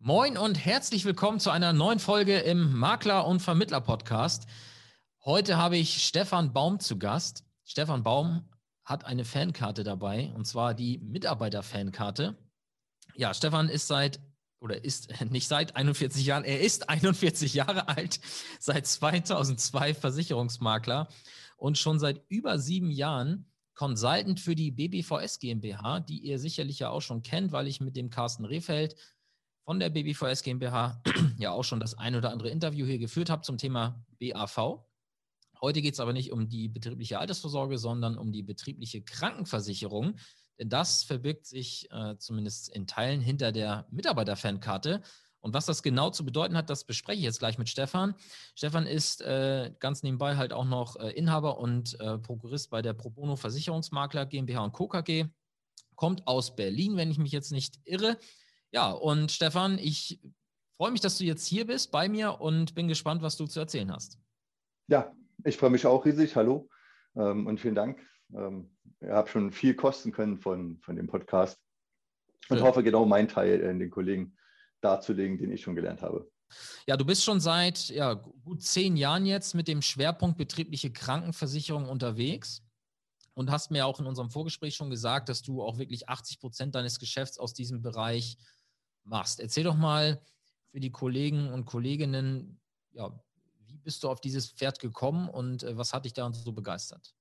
Moin und herzlich willkommen zu einer neuen Folge im Makler- und Vermittler-Podcast. Heute habe ich Stefan Baum zu Gast. Stefan Baum hat eine Fankarte dabei, und zwar die Mitarbeiter-Fankarte. Ja, Stefan ist nicht seit 41 Jahren, er ist 41 Jahre alt, seit 2002 Versicherungsmakler und schon seit über 7 Jahren Consultant für die BBVS GmbH, die ihr sicherlich ja auch schon kennt, weil ich mit dem Carsten Rehfeld von der BBVS GmbH ja auch schon das ein oder andere Interview hier geführt habe zum Thema BAV. Heute geht es aber nicht um die betriebliche Altersvorsorge, sondern um die betriebliche Krankenversicherung. Denn das verbirgt sich zumindest in Teilen hinter der Mitarbeiterfankarte. Und was das genau zu bedeuten hat, das bespreche ich jetzt gleich mit Stefan. Stefan ist ganz nebenbei halt auch noch Inhaber und Prokurist bei der Pro Bono Versicherungsmakler GmbH und Co. KG. Kommt aus Berlin, wenn ich mich jetzt nicht irre. Ja, und Stefan, ich freue mich, dass du jetzt hier bist bei mir und bin gespannt, was du zu erzählen hast. Ja, ich freue mich auch riesig. Hallo und vielen Dank. Ihr habt schon viel kosten können von dem Podcast und hoffe, genau meinen Teil den Kollegen darzulegen, den ich schon gelernt habe. Ja, du bist schon seit gut 10 Jahren jetzt mit dem Schwerpunkt betriebliche Krankenversicherung unterwegs und hast mir auch in unserem Vorgespräch schon gesagt, dass du auch wirklich 80% deines Geschäfts aus diesem Bereich machst. Erzähl doch mal für die Kollegen und Kolleginnen, ja, wie bist du auf dieses Pferd gekommen und was hat dich da so begeistert?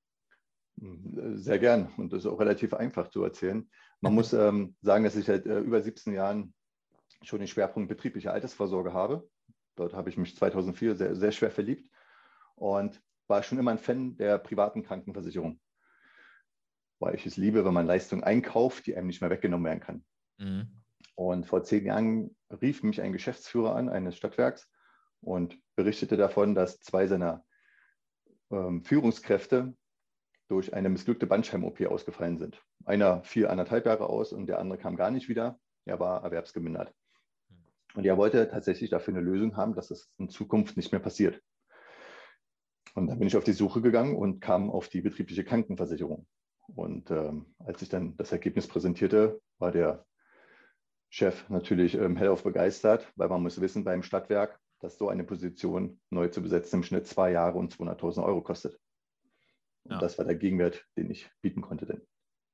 Sehr gern, und das ist auch relativ einfach zu erzählen. Man muss sagen, dass ich seit über 17 Jahren schon den Schwerpunkt betriebliche Altersvorsorge habe. Dort habe ich mich 2004 sehr, sehr schwer verliebt und war schon immer ein Fan der privaten Krankenversicherung, weil ich es liebe, wenn man Leistungen einkauft, die einem nicht mehr weggenommen werden kann. Mhm. Und vor 10 Jahren rief mich ein Geschäftsführer an, eines Stadtwerks, und berichtete davon, dass 2 seiner Führungskräfte durch eine missglückte Bandscheiben-OP ausgefallen sind. Einer fiel 1,5 Jahre aus und der andere kam gar nicht wieder. Er war erwerbsgemindert. Und er wollte tatsächlich dafür eine Lösung haben, dass es in Zukunft nicht mehr passiert. Und dann bin ich auf die Suche gegangen und kam auf die betriebliche Krankenversicherung. Und als ich dann das Ergebnis präsentierte, war der Chef natürlich hellauf begeistert, weil man muss wissen, beim Stadtwerk, dass so eine Position neu zu besetzen im Schnitt 2 Jahre und 200.000 Euro kostet. Und das war der Gegenwert, den ich bieten konnte. Denn.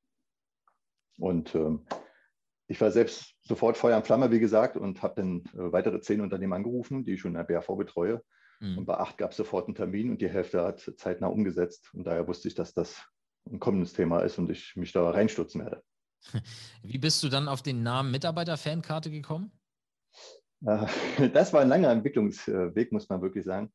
Und ich war selbst sofort Feuer und Flamme, wie gesagt, und habe dann weitere 10 Unternehmen angerufen, die ich schon in der BAV betreue. Und bei 8 gab es sofort einen Termin und die Hälfte hat zeitnah umgesetzt. Und daher wusste ich, dass das ein kommendes Thema ist und ich mich da reinstürzen werde. Wie bist du dann auf den Namen Mitarbeiter-Fankarte gekommen? Das war ein langer Entwicklungsweg, muss man wirklich sagen.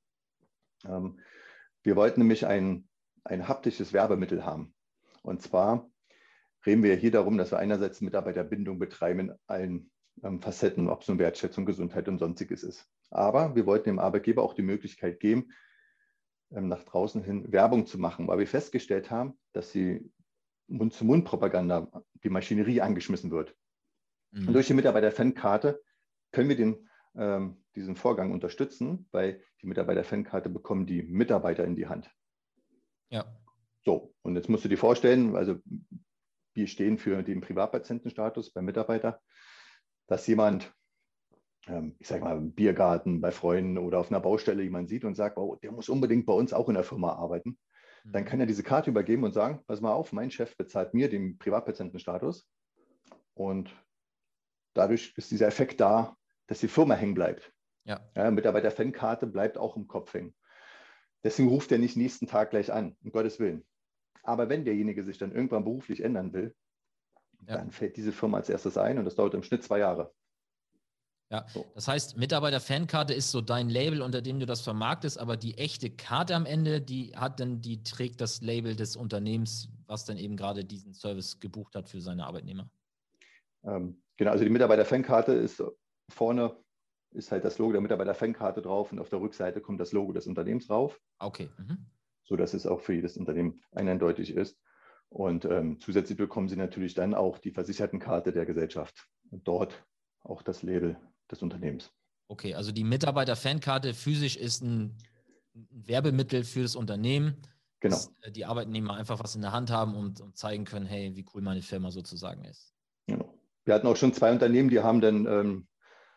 Wir wollten nämlich ein haptisches Werbemittel haben. Und zwar reden wir hier darum, dass wir einerseits Mitarbeiterbindung betreiben in allen Facetten, ob es nun Wertschätzung, Gesundheit und Sonstiges ist. Aber wir wollten dem Arbeitgeber auch die Möglichkeit geben, nach draußen hin Werbung zu machen, weil wir festgestellt haben, dass die Mund-zu-Mund-Propaganda, die Maschinerie angeschmissen wird. Und durch die Mitarbeiter-Fankarte können wir diesen Vorgang unterstützen, weil die Mitarbeiter-Fankarte bekommen die Mitarbeiter in die Hand. Ja. So, und jetzt musst du dir vorstellen, also wir stehen für den Privatpatientenstatus beim Mitarbeiter, dass jemand, ich sage mal, im Biergarten, bei Freunden oder auf einer Baustelle jemand sieht und sagt, oh, der muss unbedingt bei uns auch in der Firma arbeiten. Dann kann er diese Karte übergeben und sagen, pass mal auf, mein Chef bezahlt mir den Privatpatientenstatus. Und dadurch ist dieser Effekt da, dass die Firma hängen bleibt. Ja, Mitarbeiter-Fankarte bleibt auch im Kopf hängen. Deswegen ruft er nicht nächsten Tag gleich an, um Gottes Willen. Aber wenn derjenige sich dann irgendwann beruflich ändern will, dann fällt diese Firma als erstes ein und das dauert im Schnitt 2 Jahre. Ja, das heißt, Mitarbeiter-Fankarte ist so dein Label, unter dem du das vermarktest, aber die echte Karte am Ende, die trägt das Label des Unternehmens, was dann eben gerade diesen Service gebucht hat für seine Arbeitnehmer. Genau, also die Mitarbeiter-Fankarte ist vorne ist halt das Logo der Mitarbeiter-Fankarte drauf und auf der Rückseite kommt das Logo des Unternehmens drauf. Okay. So dass es auch für jedes Unternehmen eindeutig ist. Und zusätzlich bekommen Sie natürlich dann auch die Versichertenkarte der Gesellschaft und dort auch das Label des Unternehmens. Okay, also die Mitarbeiter-Fankarte physisch ist ein Werbemittel für das Unternehmen, genau, dass die Arbeitnehmer einfach was in der Hand haben und zeigen können, hey, wie cool meine Firma sozusagen ist. Genau. Wir hatten auch schon 2 Unternehmen, die haben dann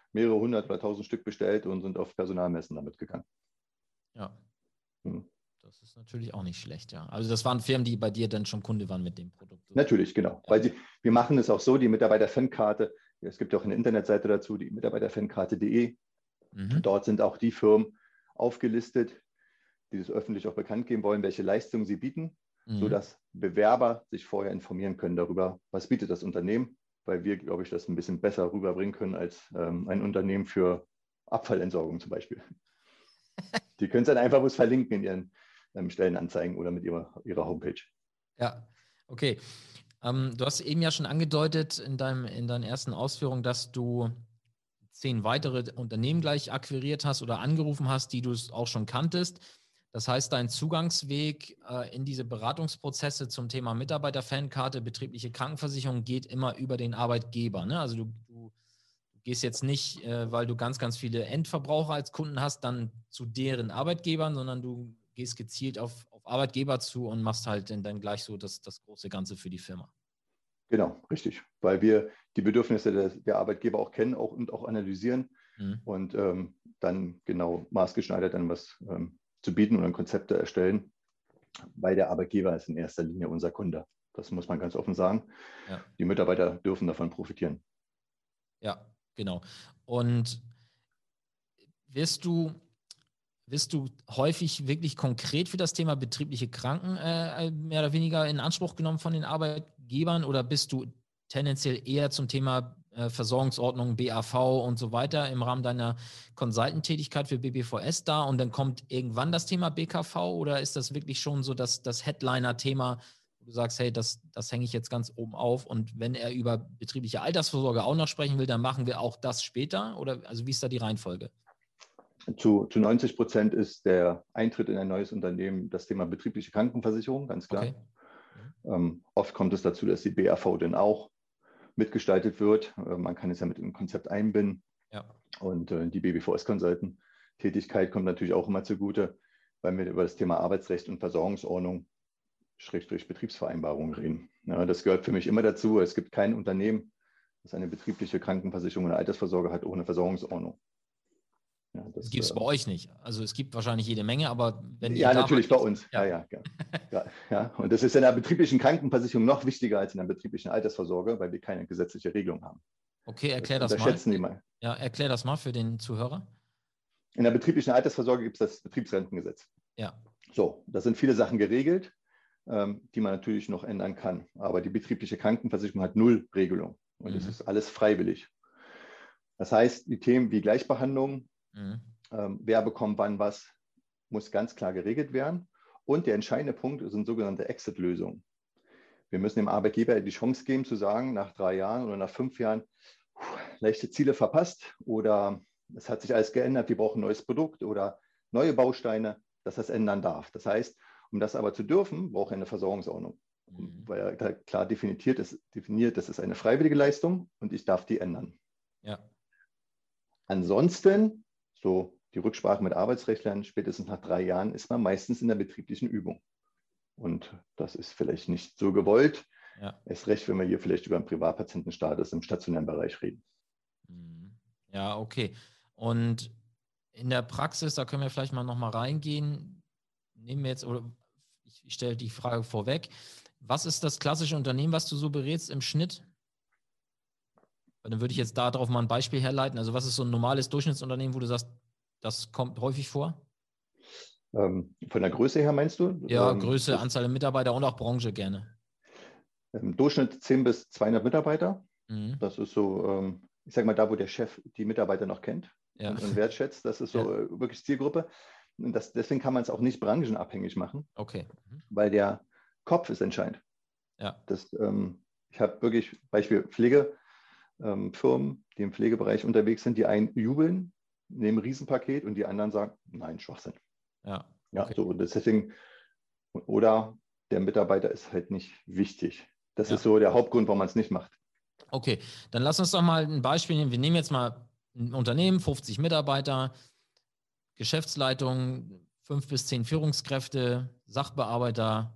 mehrere hundert oder tausend Stück bestellt und sind auf Personalmessen damit gegangen. Ja. Das ist natürlich auch nicht schlecht, ja. Also das waren Firmen, die bei dir dann schon Kunde waren mit dem Produkt. Natürlich, genau. Ja. Weil wir machen es auch so, die Mitarbeiter-Fankarte, es gibt ja auch eine Internetseite dazu, die Mitarbeiterfankarte.de. Dort sind auch die Firmen aufgelistet, die das öffentlich auch bekannt geben wollen, welche Leistungen sie bieten, sodass Bewerber sich vorher informieren können darüber, was bietet das Unternehmen, weil wir, glaube ich, das ein bisschen besser rüberbringen können als ein Unternehmen für Abfallentsorgung zum Beispiel. Die können es dann einfach bloß verlinken in ihren Stellenanzeigen oder mit ihrer Homepage. Ja, okay. Du hast eben ja schon angedeutet in deinen ersten Ausführungen, dass du 10 weitere Unternehmen gleich akquiriert hast oder angerufen hast, die du auch schon kanntest. Das heißt, dein Zugangsweg in diese Beratungsprozesse zum Thema Mitarbeiterfankarte, betriebliche Krankenversicherung geht immer über den Arbeitgeber. Ne? Also du gehst jetzt nicht, weil du ganz, ganz viele Endverbraucher als Kunden hast, dann zu deren Arbeitgebern, sondern du gehst gezielt auf Arbeitgeber zu und machst halt dann gleich so das große Ganze für die Firma. Genau, richtig. Weil wir die Bedürfnisse der Arbeitgeber auch kennen und auch analysieren und dann genau maßgeschneidert dann was zu bieten und dann Konzepte erstellen, weil der Arbeitgeber ist in erster Linie unser Kunde. Das muss man ganz offen sagen. Ja. Die Mitarbeiter dürfen davon profitieren. Ja, genau. Und wirst du häufig wirklich konkret für das Thema betriebliche Kranken mehr oder weniger in Anspruch genommen von den Arbeitgebern oder bist du tendenziell eher zum Thema Versorgungsordnung, BAV und so weiter im Rahmen deiner Consultant-Tätigkeit für BBVS da und dann kommt irgendwann das Thema BKV oder ist das wirklich schon so das Headliner-Thema, wo du sagst, hey, das hänge ich jetzt ganz oben auf und wenn er über betriebliche Altersvorsorge auch noch sprechen will, dann machen wir auch das später oder also wie ist da die Reihenfolge? Zu 90% ist der Eintritt in ein neues Unternehmen das Thema betriebliche Krankenversicherung, ganz klar. Okay. Oft kommt es dazu, dass die BAV dann auch mitgestaltet wird. Man kann es ja mit dem Konzept einbinden. Ja. Und die BBVS-Consultant-Tätigkeit kommt natürlich auch immer zugute, weil wir über das Thema Arbeitsrecht und Versorgungsordnung / Betriebsvereinbarung reden. Ja, das gehört für mich immer dazu. Es gibt kein Unternehmen, das eine betriebliche Krankenversicherung oder Altersvorsorge hat ohne Versorgungsordnung. Ja, das gibt es bei euch nicht. Also es gibt wahrscheinlich jede Menge, aber wenn ihr ja, natürlich bei uns. Ja. Ja. Und das ist in der betrieblichen Krankenversicherung noch wichtiger als in der betrieblichen Altersvorsorge, weil wir keine gesetzliche Regelung haben. Okay, erklär das mal. Unterschätzen die mal. Ja, erklär das mal für den Zuhörer. In der betrieblichen Altersvorsorge gibt es das Betriebsrentengesetz. Ja. So, da sind viele Sachen geregelt, die man natürlich noch ändern kann. Aber die betriebliche Krankenversicherung hat 0 Regelung. Und das ist alles freiwillig. Das heißt, die Themen wie Gleichbehandlung, wer bekommt wann was, muss ganz klar geregelt werden. Und der entscheidende Punkt sind sogenannte Exit-Lösungen. Wir müssen dem Arbeitgeber die Chance geben, zu sagen, nach 3 Jahren oder nach 5 Jahren, leichte Ziele verpasst oder es hat sich alles geändert, wir brauchen ein neues Produkt oder neue Bausteine, dass das ändern darf. Das heißt, um das aber zu dürfen, braucht er eine Versorgungsordnung, weil er da klar definiert, das ist eine freiwillige Leistung und ich darf die ändern. Ja. Ansonsten, so die Rücksprache mit Arbeitsrechtlern, spätestens nach 3 Jahren ist man meistens in der betrieblichen Übung. Und das ist vielleicht nicht so gewollt. Ja. Erst recht, wenn wir hier vielleicht über einen Privatpatientenstatus im stationären Bereich reden. Ja, okay. Und in der Praxis, da können wir vielleicht mal nochmal reingehen. Nehmen wir jetzt, oder ich stelle die Frage vorweg. Was ist das klassische Unternehmen, was du so berätst im Schnitt? Dann würde ich jetzt darauf mal ein Beispiel herleiten. Also was ist so ein normales Durchschnittsunternehmen, wo du sagst, das kommt häufig vor? Von der Größe her meinst du? Ja, Größe, Anzahl der Mitarbeiter und auch Branche gerne. Im Durchschnitt 10 bis 200 Mitarbeiter. Das ist so, ich sage mal, da, wo der Chef die Mitarbeiter noch kennt und wertschätzt. Das ist so wirklich Zielgruppe. Und deswegen kann man es auch nicht branchenabhängig machen. Okay. Weil der Kopf ist entscheidend. Ja. Ich habe wirklich Beispiel Pflegefirmen, die im Pflegebereich unterwegs sind, die einen jubeln, nehmen ein Riesenpaket und die anderen sagen, nein, Schwachsinn. Ja, okay. So, deswegen, oder der Mitarbeiter ist halt nicht wichtig. Das ist so der Hauptgrund, warum man es nicht macht. Okay, dann lass uns doch mal ein Beispiel nehmen. Wir nehmen jetzt mal ein Unternehmen, 50 Mitarbeiter, Geschäftsleitung, 5 bis 10 Führungskräfte, Sachbearbeiter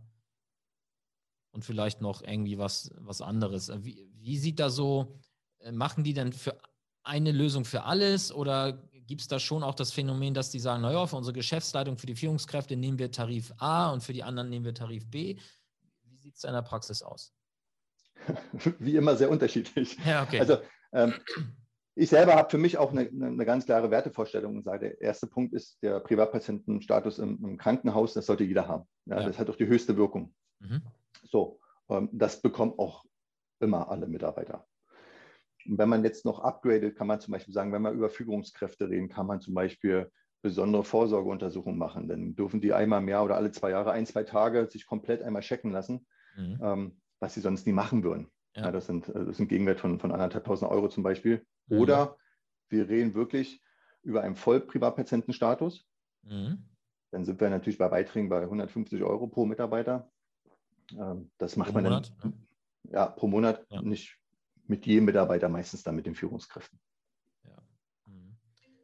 und vielleicht noch irgendwie was anderes. Wie sieht da so, machen die denn für eine Lösung für alles oder gibt es da schon auch das Phänomen, dass die sagen, naja, für unsere Geschäftsleitung, für die Führungskräfte nehmen wir Tarif A und für die anderen nehmen wir Tarif B? Wie sieht es da in der Praxis aus? Wie immer sehr unterschiedlich. Ja, okay. Also ich selber habe für mich auch eine ganz klare Wertevorstellung und sage, der erste Punkt ist der Privatpatientenstatus im Krankenhaus, das sollte jeder haben. Ja. Das hat auch die höchste Wirkung. Mhm. So, das bekommen auch immer alle Mitarbeiter. Und wenn man jetzt noch upgradet, kann man zum Beispiel sagen, wenn wir über Führungskräfte reden, kann man zum Beispiel besondere Vorsorgeuntersuchungen machen. Dann dürfen die einmal im Jahr oder alle 2 Jahre, 1, 2 Tage sich komplett einmal checken lassen, was sie sonst nie machen würden. Ja. Ja, das sind Gegenwert von 1.500 Euro zum Beispiel. Mhm. Oder wir reden wirklich über einen Vollprivatpatientenstatus. Mhm. Dann sind wir natürlich bei Beiträgen bei 150 Euro pro Mitarbeiter. Das macht man Monat, dann pro Monat, nicht mit jedem Mitarbeiter, meistens dann mit den Führungskräften. Ja. Mhm.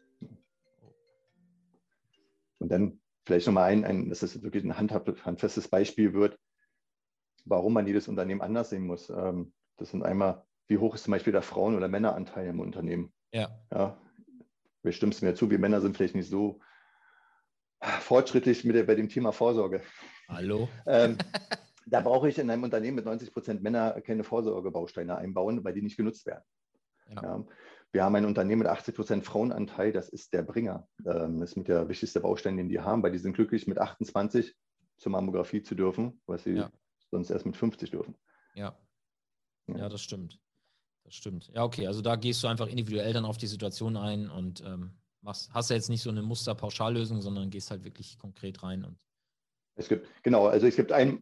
Und dann vielleicht nochmal dass es wirklich ein handfestes Beispiel wird, warum man jedes Unternehmen anders sehen muss. Das sind einmal, wie hoch ist zum Beispiel der Frauen- oder Männeranteil im Unternehmen? Ja, wir stimmen es mir zu, wir Männer sind vielleicht nicht so fortschrittlich bei dem Thema Vorsorge. Hallo? Da brauche ich in einem Unternehmen mit 90% Männer keine Vorsorgebausteine einbauen, weil die nicht genutzt werden. Ja. Ja. Wir haben ein Unternehmen mit 80% Frauenanteil, das ist der Bringer. Das ist mit der wichtigste Baustein, den die haben, weil die sind glücklich, mit 28 zur Mammographie zu dürfen, was sie sonst erst mit 50 dürfen. Ja, das stimmt. Das stimmt. Ja, okay, also da gehst du einfach individuell dann auf die Situation ein und hast ja jetzt nicht so eine Musterpauschallösung, sondern gehst halt wirklich konkret rein. Und es gibt ein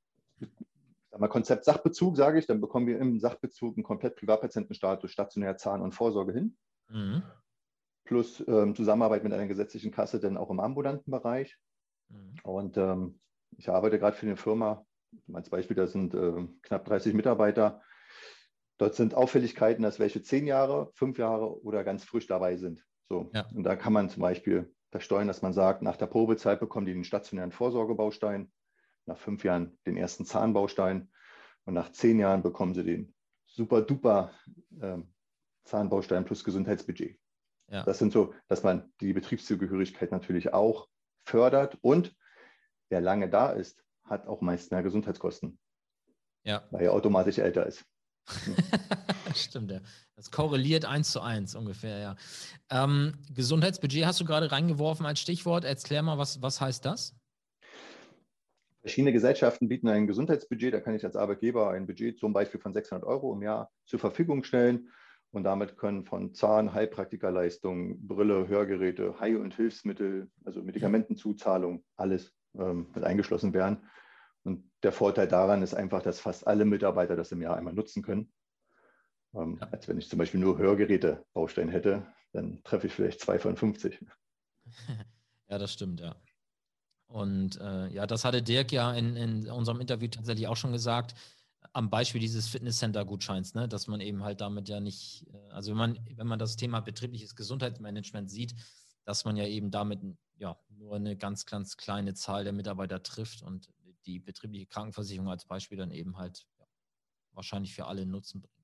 Konzept Sachbezug, sage ich, dann bekommen wir im Sachbezug einen komplett Privatpatientenstatus, stationär Zahn- und Vorsorge hin. Mhm. Plus Zusammenarbeit mit einer gesetzlichen Kasse, dann auch im ambulanten Bereich. Mhm. Und ich arbeite gerade für eine Firma, als Beispiel, da sind knapp 30 Mitarbeiter. Dort sind Auffälligkeiten, dass welche 10 Jahre, 5 Jahre oder ganz frisch dabei sind. So. Ja. Und da kann man zum Beispiel versteuern, dass man sagt, nach der Probezeit bekommen die den stationären Vorsorgebaustein, nach 5 Jahren den ersten Zahnbaustein und nach 10 Jahren bekommen sie den super-duper Zahnbaustein plus Gesundheitsbudget. Ja. Das sind so, dass man die Betriebszugehörigkeit natürlich auch fördert und wer lange da ist, hat auch meist mehr Gesundheitskosten, weil er automatisch älter ist. Stimmt, ja. Das korreliert 1:1 ungefähr, ja. Gesundheitsbudget hast du gerade reingeworfen als Stichwort. Erklär mal, was heißt das? Verschiedene Gesellschaften bieten ein Gesundheitsbudget. Da kann ich als Arbeitgeber ein Budget zum Beispiel von 600 Euro im Jahr zur Verfügung stellen. Und damit können von Zahn-, Heilpraktikerleistungen, Brille, Hörgeräte, Heil- und Hilfsmittel, also Medikamentenzuzahlung, alles mit eingeschlossen werden. Und der Vorteil daran ist einfach, dass fast alle Mitarbeiter das im Jahr einmal nutzen können. Als wenn ich zum Beispiel nur Hörgeräte-Baustein hätte, dann treffe ich vielleicht 2 von 50. Ja, das stimmt, ja. Und das hatte Dirk ja in unserem Interview tatsächlich auch schon gesagt, am Beispiel dieses Fitnesscenter-Gutscheins, ne, dass man eben halt damit ja nicht, also wenn man das Thema betriebliches Gesundheitsmanagement sieht, dass man ja eben damit nur eine ganz, ganz kleine Zahl der Mitarbeiter trifft und die betriebliche Krankenversicherung als Beispiel dann eben halt wahrscheinlich für alle Nutzen bringt.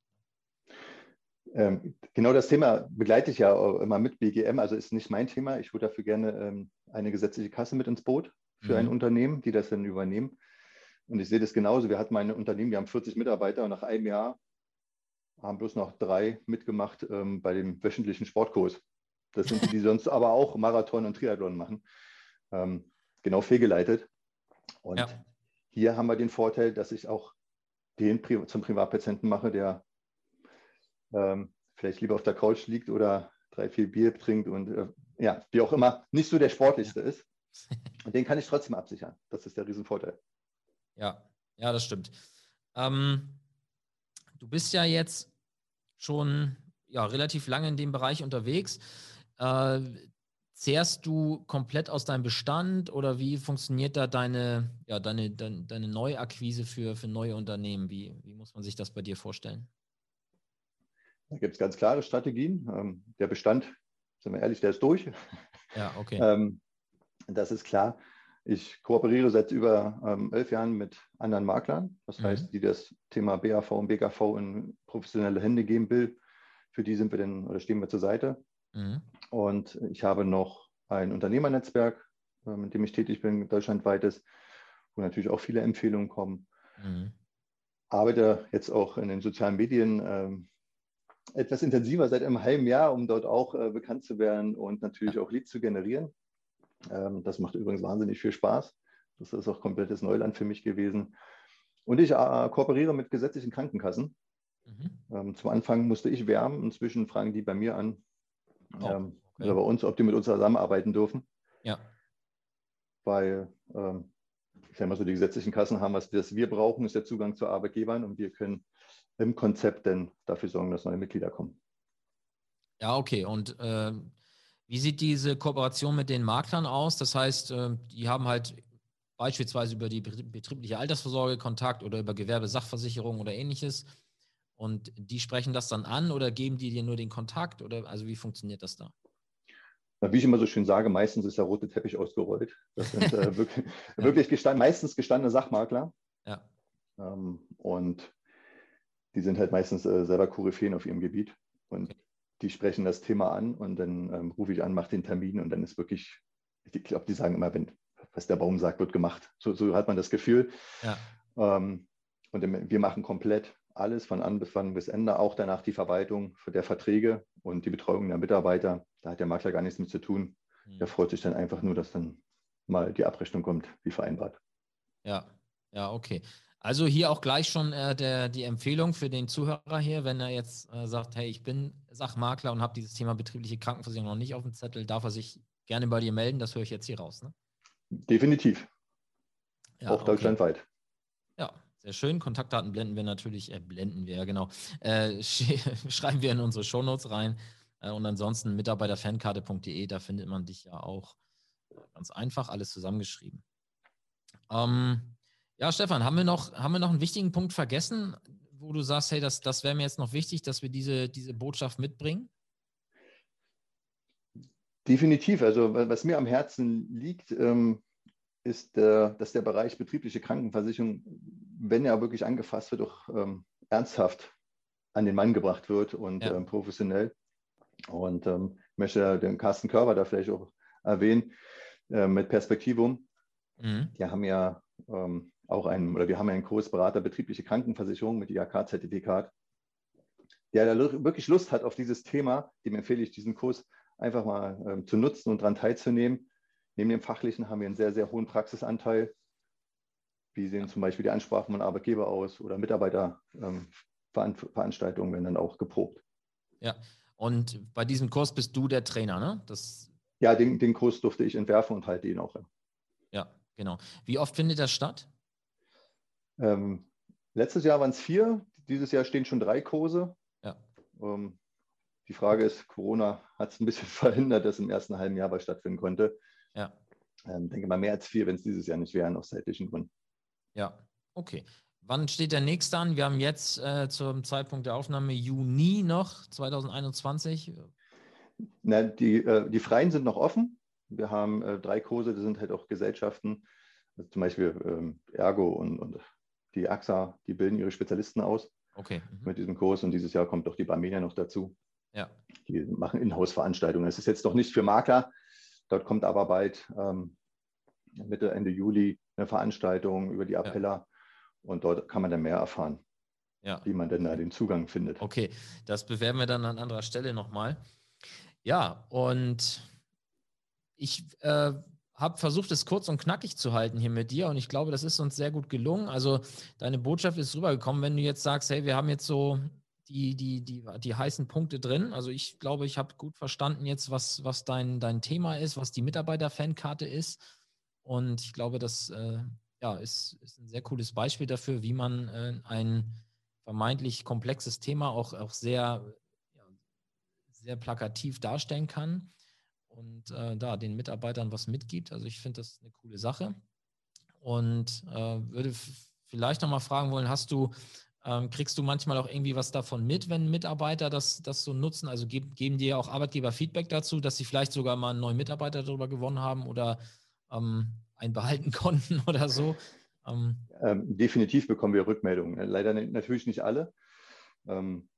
Genau das Thema begleite ich ja immer mit BGM, also ist nicht mein Thema. Ich würde dafür gerne eine gesetzliche Kasse mit ins Boot für ein Unternehmen, die das dann übernehmen. Und ich sehe das genauso. Wir hatten ein Unternehmen, wir haben 40 Mitarbeiter und nach einem Jahr haben bloß noch 3 mitgemacht bei dem wöchentlichen Sportkurs. Das sind die sonst aber auch Marathon und Triathlon machen. Genau fehlgeleitet. Und hier haben wir den Vorteil, dass ich auch den zum Privatpatienten mache, der vielleicht lieber auf der Couch liegt oder 3, 4 Bier trinkt und wie auch immer, nicht so der sportlichste ist. Und den kann ich trotzdem absichern. Das ist der Riesenvorteil. Ja, das stimmt. Du bist ja jetzt schon relativ lange in dem Bereich unterwegs. Zehrst du komplett aus deinem Bestand oder wie funktioniert da deine Neuakquise für neue Unternehmen? Wie muss man sich das bei dir vorstellen? Da gibt es ganz klare Strategien. Der Bestand, sind wir ehrlich, der ist durch. Ja, okay. Das ist klar. Ich kooperiere seit über 11 Jahren mit anderen Maklern, das heißt, die das Thema BAV und BKV in professionelle Hände geben will. für die sind wir denn oder stehen wir zur Seite. Mhm. Und ich habe noch ein Unternehmernetzwerk, mit dem ich tätig bin, deutschlandweites, wo natürlich auch viele Empfehlungen kommen. Mhm. Arbeite jetzt auch in den sozialen Medien etwas intensiver seit einem halben Jahr, um dort auch bekannt zu werden und natürlich Ja. auch Leads zu generieren. Das macht übrigens wahnsinnig viel Spaß. Das ist auch komplettes Neuland für mich gewesen. Und ich kooperiere mit gesetzlichen Krankenkassen. Mhm. Zum Anfang musste ich werben, inzwischen fragen die bei mir an, Oh, oder okay. bei uns, ob die mit uns zusammenarbeiten dürfen, Ja. weil ich sage mal so, die gesetzlichen Kassen haben, was wir brauchen, ist der Zugang zu Arbeitgebern und wir können im Konzept dann dafür sorgen, dass neue Mitglieder kommen. Ja, okay. Und wie sieht diese Kooperation mit den Maklern aus? Das heißt, die haben halt beispielsweise über die betriebliche Altersvorsorge Kontakt oder über Gewerbesachversicherung oder ähnliches. Und die sprechen das dann an oder geben die dir nur den Kontakt? Oder also wie funktioniert das da? Wie ich immer so schön sage, meistens ist der rote Teppich ausgerollt. Das sind wirklich, Ja. wirklich meistens gestandene Sachmakler. Ja. Und die sind halt meistens selber Koryphäen auf ihrem Gebiet. Und Okay. die sprechen das Thema an und dann rufe ich an, mache den Termin und dann ist wirklich, ich glaube, die sagen immer, wenn was der Baum sagt, wird gemacht. So hat man das Gefühl. Ja. Und wir machen komplett alles von Anfang bis Ende, auch danach die Verwaltung der Verträge und die Betreuung der Mitarbeiter. Da hat der Makler gar nichts mit zu tun. Der freut sich dann einfach nur, dass dann mal die Abrechnung kommt, wie vereinbart. Ja, ja, okay. Also hier auch gleich schon die Empfehlung für den Zuhörer hier, wenn er jetzt sagt, hey, ich bin Sachmakler und habe dieses Thema betriebliche Krankenversicherung noch nicht auf dem Zettel, darf er sich gerne bei dir melden. Das höre ich jetzt hier raus. Ne? Definitiv. Ja, Auch okay. deutschlandweit. Ja, sehr schön. Kontaktdaten blenden wir natürlich, ja genau, schreiben wir in unsere Shownotes rein. Und ansonsten mitarbeiterfankarte.de, da findet man dich ja auch ganz einfach, alles zusammengeschrieben. Ja, Stefan, haben wir noch einen wichtigen Punkt vergessen, wo du sagst, hey, das wäre mir jetzt noch wichtig, dass wir diese Botschaft mitbringen? Definitiv. Also was mir am Herzen liegt, ist, dass der Bereich betriebliche Krankenversicherung, wenn er wirklich angefasst wird, auch ernsthaft an den Mann gebracht wird und Ja. professionell. Und ich möchte den Carsten Körber da vielleicht auch erwähnen, mit Perspektivum. Mhm. Die haben ja auch wir haben einen Kurs Berater betriebliche Krankenversicherung mit IHK-Zertifikat. Der da wirklich Lust hat auf dieses Thema, dem empfehle ich, diesen Kurs einfach mal zu nutzen und daran teilzunehmen. Neben dem Fachlichen haben wir einen sehr, sehr hohen Praxisanteil. Wie sehen zum Beispiel die Ansprachen von Arbeitgeber aus oder Mitarbeiterveranstaltungen werden dann auch geprobt. Ja, und bei diesem Kurs bist du der Trainer, ne? Ja, den Kurs durfte ich entwerfen und halte ihn auch. Ja, genau. Wie oft findet das statt? Letztes Jahr waren es 4, dieses Jahr stehen schon 3 Kurse. Ja. Die Frage ist, Corona hat es ein bisschen verhindert, dass im ersten halben Jahr was stattfinden konnte. Ja. Denke mal mehr als 4, wenn es dieses Jahr nicht wären, aus zeitlichen Gründen. Ja, okay. Wann steht der nächste an? Wir haben jetzt zum Zeitpunkt der Aufnahme Juni noch 2021. Na, die Freien sind noch offen. Wir haben 3 Kurse, das sind halt auch Gesellschaften, also zum Beispiel Ergo und die AXA, die bilden ihre Spezialisten aus mit diesem Kurs und dieses Jahr kommt auch die Barmenia noch dazu. Ja. Die machen Inhouse-Veranstaltungen. Es ist jetzt noch nicht für Makler, dort kommt aber bald Mitte, Ende Juli eine Veranstaltung über die Appella und dort kann man dann mehr erfahren, wie man denn da den Zugang findet. Okay, das bewerben wir dann an anderer Stelle nochmal. Ja, und ich habe versucht, es kurz und knackig zu halten hier mit dir und ich glaube, das ist uns sehr gut gelungen. Also deine Botschaft ist rübergekommen, wenn du jetzt sagst, hey, wir haben jetzt so die heißen Punkte drin. Also ich glaube, ich habe gut verstanden jetzt, was dein Thema ist, was die Mitarbeiter-Fankarte ist. Und ich glaube, das ist ein sehr cooles Beispiel dafür, wie man ein vermeintlich komplexes Thema auch sehr, sehr plakativ darstellen kann und da den Mitarbeitern was mitgibt. Also ich finde das eine coole Sache und würde vielleicht nochmal fragen wollen, kriegst du manchmal auch irgendwie was davon mit, wenn Mitarbeiter das so nutzen? Also geben dir auch Arbeitgeber Feedback dazu, dass sie vielleicht sogar mal einen neuen Mitarbeiter darüber gewonnen haben oder einen behalten konnten oder so? Definitiv bekommen wir Rückmeldungen. Leider natürlich nicht alle.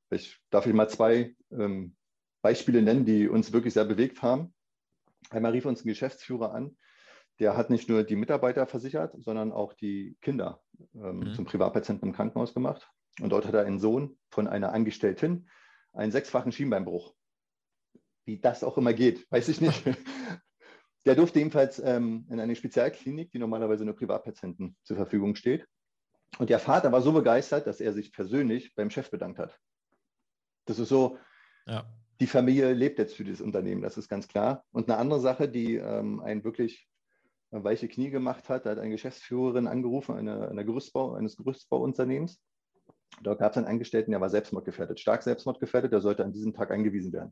Darf ich mal zwei Beispiele nennen, die uns wirklich sehr bewegt haben. Einmal rief uns ein Geschäftsführer an, der hat nicht nur die Mitarbeiter versichert, sondern auch die Kinder zum Privatpatienten im Krankenhaus gemacht. Und dort hat er einen Sohn von einer Angestellten einen 6-fachen Schienbeinbruch. Wie das auch immer geht, weiß ich nicht. Der durfte ebenfalls in eine Spezialklinik, die normalerweise nur Privatpatienten zur Verfügung steht. Und der Vater war so begeistert, dass er sich persönlich beim Chef bedankt hat. Das ist so, ja. Die Familie lebt jetzt für dieses Unternehmen, das ist ganz klar. Und eine andere Sache, die einen wirklich weiche Knie gemacht hat, da hat eine Geschäftsführerin angerufen, eines Gerüstbauunternehmens. Dort gab es einen Angestellten, der war selbstmordgefährdet, stark selbstmordgefährdet, der sollte an diesem Tag eingewiesen werden.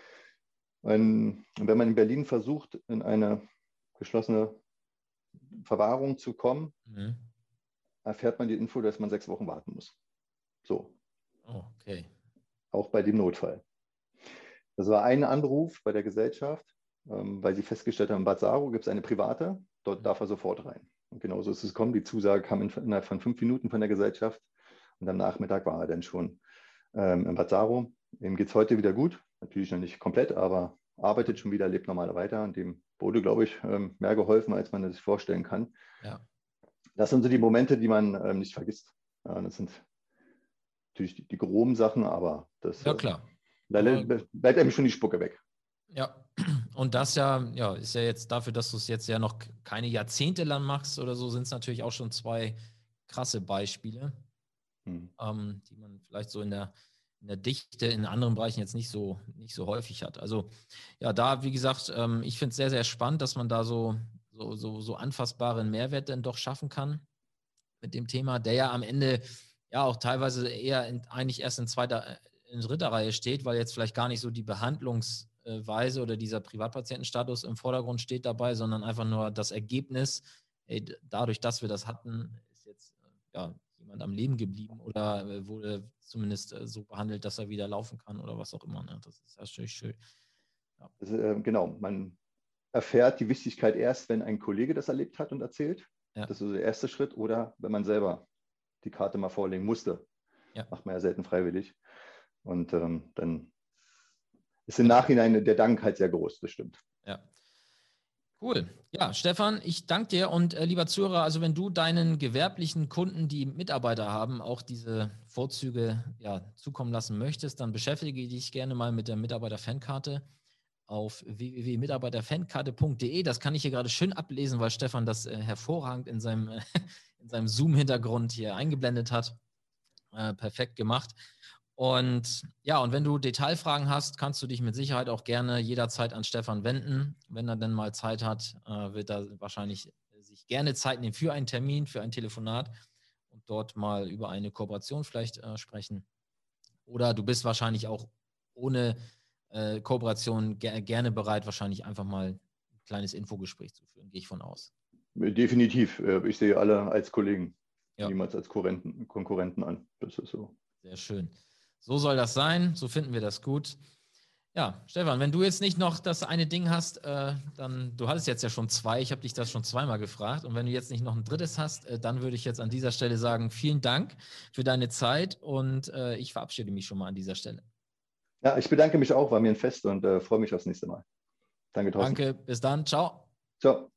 Und wenn man in Berlin versucht, in eine geschlossene Verwahrung zu kommen, erfährt man die Info, dass man 6 Wochen warten muss. So. Oh, okay. Auch bei dem Notfall. Das war ein Anruf bei der Gesellschaft, weil sie festgestellt haben, in Bad Saro gibt es eine private, dort darf er sofort rein. Und genauso ist es gekommen. Die Zusage kam innerhalb von 5 Minuten von der Gesellschaft und am Nachmittag war er dann schon in Bad Saro. Ihm geht es heute wieder gut, natürlich noch nicht komplett, aber arbeitet schon wieder, lebt normal weiter. Und dem wurde, glaube ich, mehr geholfen, als man sich vorstellen kann. Ja. Das sind so die Momente, die man nicht vergisst. Das sind natürlich die groben Sachen, aber das klar. Da bleibt einem schon die Spucke weg. Ja, und das ist ja jetzt dafür, dass du es jetzt ja noch keine Jahrzehnte lang machst oder so, sind es natürlich auch schon 2 krasse Beispiele, die man vielleicht so in der Dichte in anderen Bereichen jetzt nicht so häufig hat. Also ja, da, wie gesagt, ich finde es sehr, sehr spannend, dass man da so anfassbaren Mehrwert dann doch schaffen kann mit dem Thema, der ja am Ende ja auch teilweise eher eigentlich erst in dritter Reihe steht, weil jetzt vielleicht gar nicht so die Behandlungsweise oder dieser Privatpatientenstatus im Vordergrund steht dabei, sondern einfach nur das Ergebnis, dadurch, dass wir das hatten, ist jetzt jemand am Leben geblieben oder wurde zumindest so behandelt, dass er wieder laufen kann oder was auch immer. Ne? Das ist natürlich schön. Ja. Also, genau, man erfährt die Wichtigkeit erst, wenn ein Kollege das erlebt hat und erzählt. Ja. Das ist so der erste Schritt. Oder wenn man selber die Karte mal vorlegen musste. Ja. Macht man ja selten freiwillig. Und dann ist im Nachhinein der Dank halt sehr groß, das stimmt. Ja. Cool. Ja, Stefan, ich danke dir und lieber Zuhörer, also wenn du deinen gewerblichen Kunden, die Mitarbeiter haben, auch diese Vorzüge zukommen lassen möchtest, dann beschäftige dich gerne mal mit der Mitarbeiter-Fankarte auf www.mitarbeiterfankarte.de. Das kann ich hier gerade schön ablesen, weil Stefan das hervorragend in seinem Zoom-Hintergrund hier eingeblendet hat. Perfekt gemacht. Und ja, und wenn du Detailfragen hast, kannst du dich mit Sicherheit auch gerne jederzeit an Stefan wenden. Wenn er dann mal Zeit hat, wird er wahrscheinlich sich gerne Zeit nehmen für einen Termin, für ein Telefonat und dort mal über eine Kooperation vielleicht sprechen. Oder du bist wahrscheinlich auch ohne Kooperation gerne bereit, wahrscheinlich einfach mal ein kleines Infogespräch zu führen, gehe ich von aus. Definitiv. Ich sehe alle als Kollegen, niemals als Konkurrenten an. Das ist so. Sehr schön. So soll das sein, so finden wir das gut. Ja, Stefan, wenn du jetzt nicht noch das eine Ding hast, dann, du hattest jetzt ja schon 2, ich habe dich das schon 2-mal gefragt und wenn du jetzt nicht noch ein drittes hast, dann würde ich jetzt an dieser Stelle sagen, vielen Dank für deine Zeit und ich verabschiede mich schon mal an dieser Stelle. Ja, ich bedanke mich auch, war mir ein Fest und freue mich aufs nächste Mal. Danke, Thorsten. Danke, bis dann, ciao. Ciao.